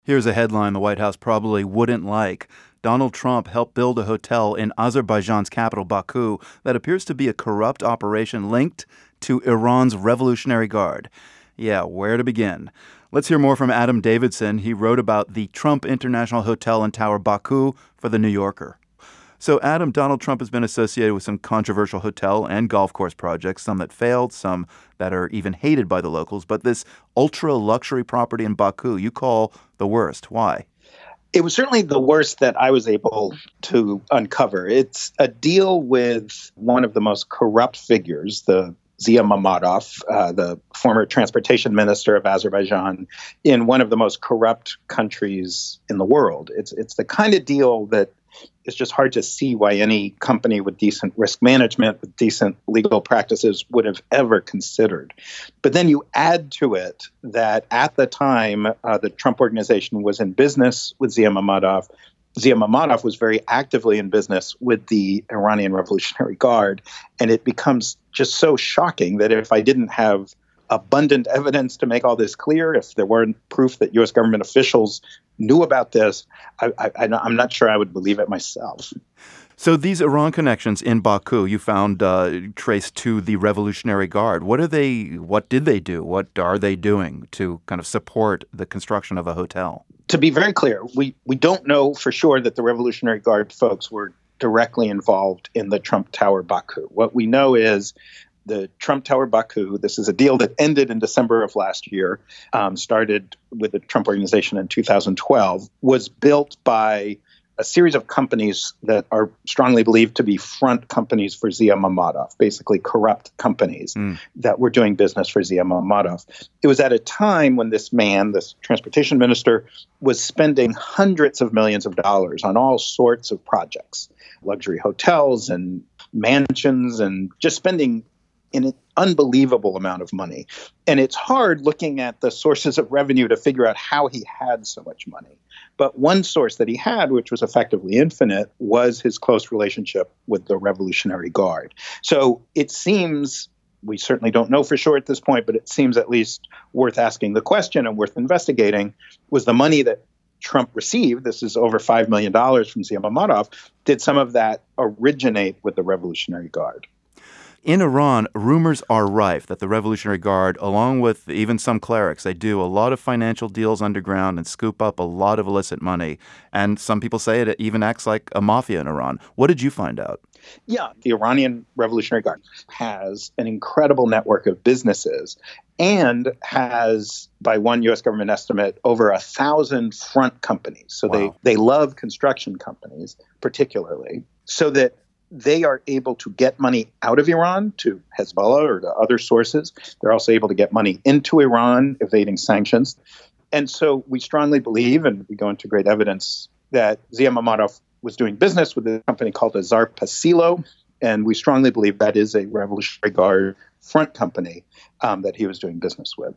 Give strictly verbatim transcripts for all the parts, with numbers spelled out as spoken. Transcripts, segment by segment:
Here's a headline the White House probably wouldn't like. Donald Trump helped build a hotel in Azerbaijan's capital, Baku, that appears to be a corrupt operation linked to Iran's Revolutionary Guard. Yeah, where to begin? Let's hear more from Adam Davidson. He wrote about the Trump International Hotel and Tower Baku for The New Yorker. So, Adam, Donald Trump has been associated with some controversial hotel and golf course projects, some that failed, some that are even hated by the locals. But this ultra-luxury property in Baku, you call the worst. Why? It was certainly the worst that I was able to uncover. It's a deal with one of the most corrupt figures, the Zia Mammadov, uh, the former transportation minister of Azerbaijan, in one of the most corrupt countries in the world. It's it's the kind of deal that it's just hard to see why any company with decent risk management, with decent legal practices would have ever considered. But then you add to it that at the time, uh, the Trump organization was in business with Zia Mammadov. Zia Mammadov was very actively in business with the Iranian Revolutionary Guard. And it becomes just so shocking that if I didn't have abundant evidence to make all this clear, if there weren't proof that U S government officials knew about this, I, I, I'm not sure I would believe it myself. So these Iran connections in Baku you found uh, traced to the Revolutionary Guard. What are they? What did they do? What are they doing to kind of support the construction of a hotel? To be very clear, we, we don't know for sure that the Revolutionary Guard folks were directly involved in the Trump Tower Baku. What we know is the Trump Tower Baku, this is a deal that ended in December of last year, um, started with the Trump organization in two thousand twelve, was built by a series of companies that are strongly believed to be front companies for Zia Mammadov, basically corrupt companies mm. that were doing business for Zia Mammadov. It was at a time when this man, this transportation minister, was spending hundreds of millions of dollars on all sorts of projects, luxury hotels and mansions, and just spending an unbelievable amount of money. And it's hard looking at the sources of revenue to figure out how he had so much money. But one source that he had, which was effectively infinite, was his close relationship with the Revolutionary Guard. So it seems, we certainly don't know for sure at this point, but it seems at least worth asking the question and worth investigating, was the money that Trump received, this is over five million dollars from Zia Mammadov, did some of that originate with the Revolutionary Guard? In Iran, rumors are rife that the Revolutionary Guard, along with even some clerics, they do a lot of financial deals underground and scoop up a lot of illicit money. And some people say it even acts like a mafia in Iran. What did you find out? Yeah, the Iranian Revolutionary Guard has an incredible network of businesses and has, by one U S government estimate, over a thousand front companies. So wow. they, they love construction companies particularly, so that they are able to get money out of Iran to Hezbollah or to other sources. They're also able to get money into Iran, evading sanctions. And so we strongly believe, and we go into great evidence, that Zia Mammadov was doing business with a company called Azar Pasilo. And we strongly believe that is a Revolutionary Guard front company um, that he was doing business with.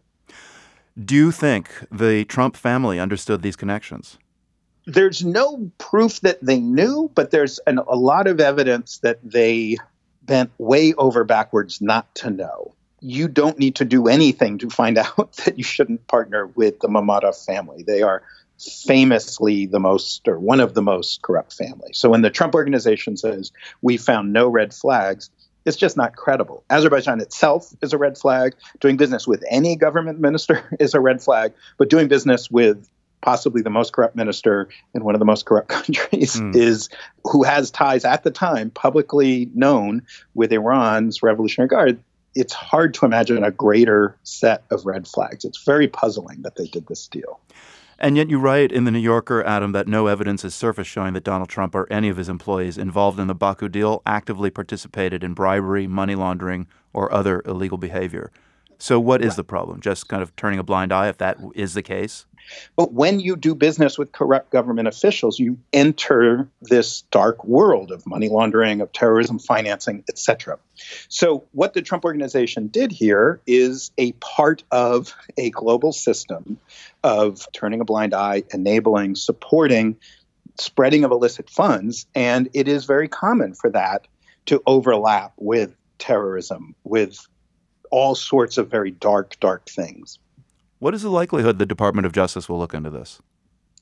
Do you think the Trump family understood these connections? There's no proof that they knew, but there's an, a lot of evidence that they bent way over backwards not to know. You don't need to do anything to find out that you shouldn't partner with the Mammadov family. They are famously the most, or one of the most corrupt families. So when the Trump organization says, we found no red flags, it's just not credible. Azerbaijan itself is a red flag. Doing business with any government minister is a red flag, but doing business with possibly the most corrupt minister in one of the most corrupt countries mm. is who has ties at the time publicly known with Iran's Revolutionary Guard. It's hard to imagine a greater set of red flags. It's very puzzling that they did this deal. And yet you write in The New Yorker, Adam, that no evidence has surfaced showing that Donald Trump or any of his employees involved in the Baku deal actively participated in bribery, money laundering, or other illegal behavior. So what is right. the problem? Just kind of turning a blind eye if that is the case? But when you do business with corrupt government officials, you enter this dark world of money laundering, of terrorism financing, et cetera. So what the Trump organization did here is a part of a global system of turning a blind eye, enabling, supporting, spreading of illicit funds. And it is very common for that to overlap with terrorism, with all sorts of very dark, dark things. What is the likelihood the Department of Justice will look into this?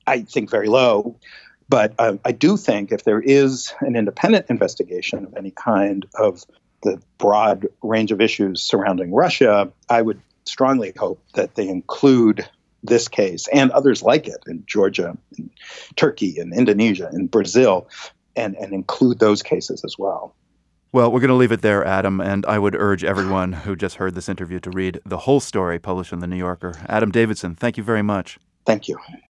I think very low. But uh, I do think if there is an independent investigation of any kind of the broad range of issues surrounding Russia, I would strongly hope that they include this case and others like it in Georgia, in Turkey, in Indonesia, in Brazil, and, and include those cases as well. Well, we're going to leave it there, Adam, and I would urge everyone who just heard this interview to read the whole story published in The New Yorker. Adam Davidson, thank you very much. Thank you.